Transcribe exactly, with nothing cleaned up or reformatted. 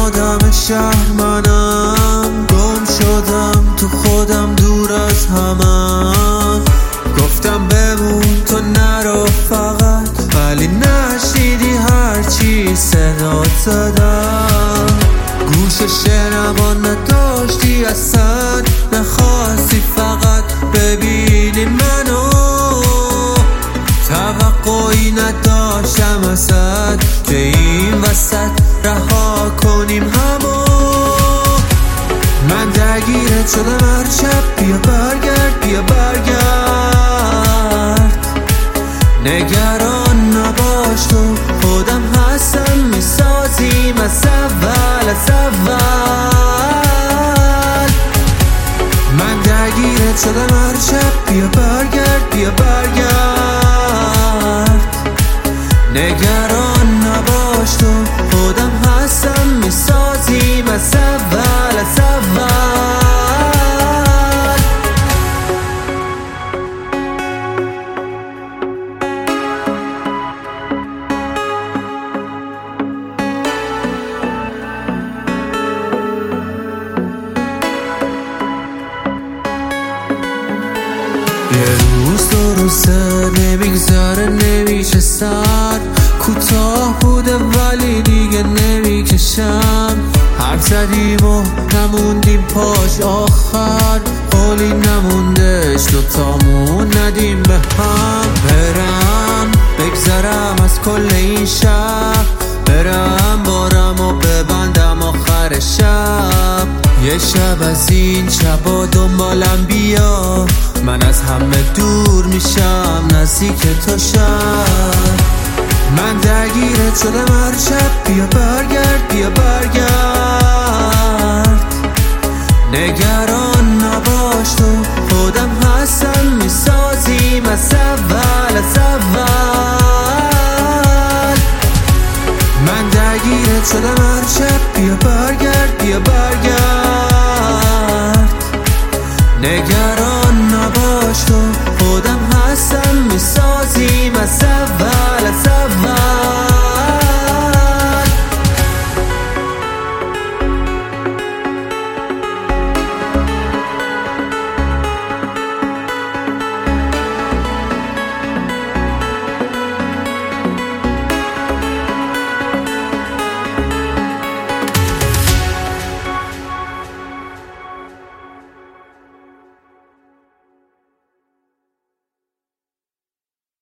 آدم شهر منم، گم شدم تو خودم دور از همم. گفتم بمون تو نرو فقط، ولی نشیدی هرچی صدا زدم. گوش شنوان نداشتی اصلا، نخواستی فقط ببینی منو. توقعی نداشتم ازت که این وسط رها کنیم همو. من درگیرت شدم هر شب، بیا برگرد بیا برگرد. نگران نباش تو خودم هستم، میسازیم از اول از اول. من درگیرت شدم هر شب، بیا برگرد بیا برگرد. نگران نباش تو خودم هستم، میسازیم از اول از اول. یه روز دو روزه نمیگذره نمیشه سر، کوتاه بوده ولی دیگه نمیکشم. حرف زدیم و نموندیم پاش آخر، قولی نموندش دوتامون ندیم به هم. برم بگذرم از کل این شب، برم بارم و ببندم آخر شب. یه شب از این شبا دنبالم بیا، من از همه دور میشم نزدیک تو شب. من درگیرت شدم هر شب، بیا برگرد بیا برگرد. نگران نباش تو خودم هستم، میسازیم از اول از اول.